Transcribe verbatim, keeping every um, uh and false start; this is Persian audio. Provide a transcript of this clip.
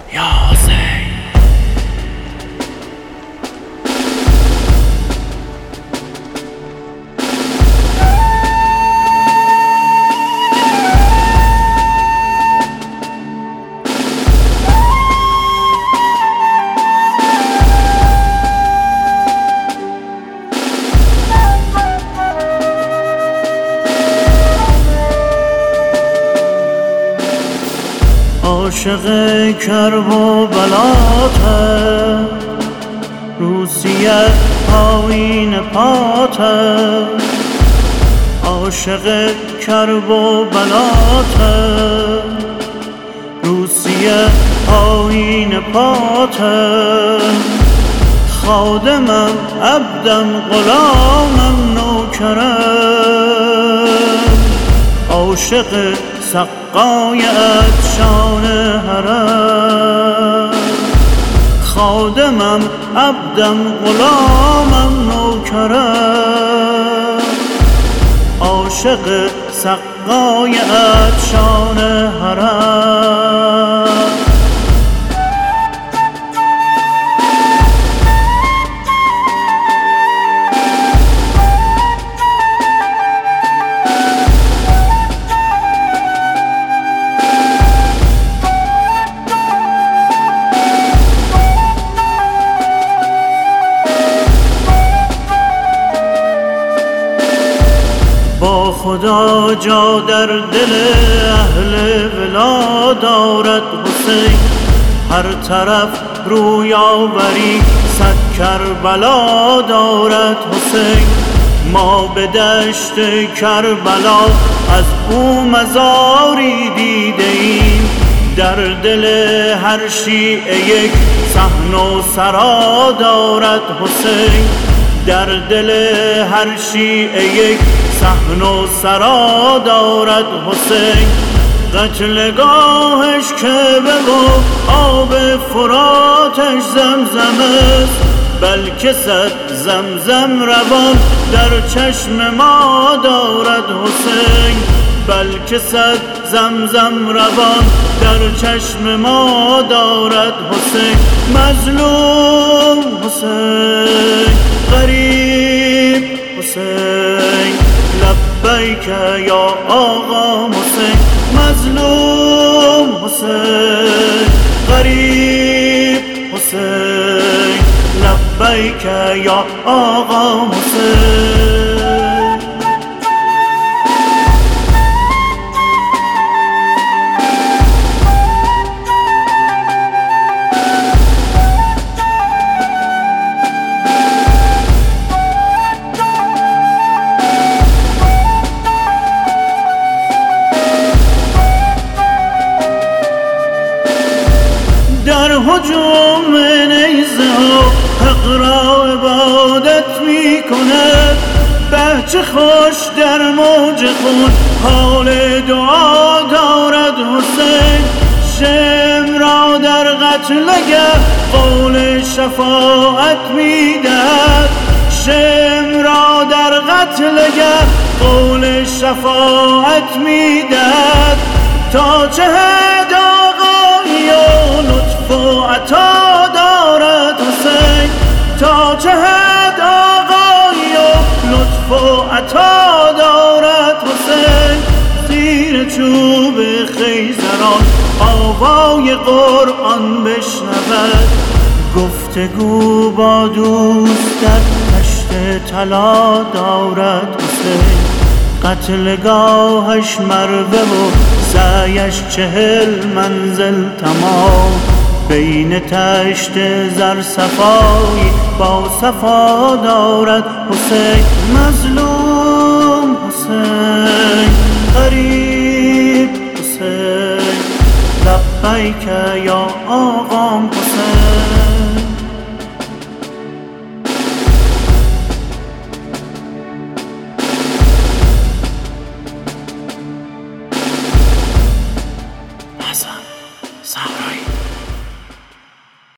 یا حسین. عاشق کرب و بلاته، روسیه آیین پاته. عاشق کرب و بلاته، روسیه آیین پاته. خادمم عبدم غلامم نوکرم، عاشق سقای عطشان حرم. خادمم عبدم غلامم نوکرم، عاشق سقای عطشان حرم. با خدا جا در دل اهل ولا دارد حسین، هر طرف رویاوری صد کربلا دارد حسین. ما به دشت کربلا از او مزاری دیده ایم، در دل هر شیعه یک صحن و سرا دارد حسین. در دل هر شیعه یک صحن و سرا دارد حسین. قتلگاهش کعبه و آب فراتش زمزم است، بلکه صد زمزم روان در چشم ما دارد حسین. بلکه صد زمزم روان در چشم ما دارد حسین. مظلوم حسین، غریب حسین، لبیک یا آقا حسین. مظلوم حسین، غریب حسین، لبیک یا آقا حسین. در هجوم نیزه ها حق را عبادت می کند، بچه خوش در موج خون حال دعا دارد حسین. شم را در قتلگه قول شفاعت می دهد، شم را در قتلگه قول شفاعت می دهد. تا چه حد آقایی و لطف و عطا دارد حسین، تا چه حد آقایی و لطف و عطا دارد حسین. زیر چوب خیزران آوای قرآن بشنود، گفتگو با دوست در دشت طلا دارد حسین. قتلگاهش مروه و سعیش چهل منزل تمام، بین تشت زر صفایی با صفا دارد حسین. مظلوم حسین، غریب حسین، لبیک یا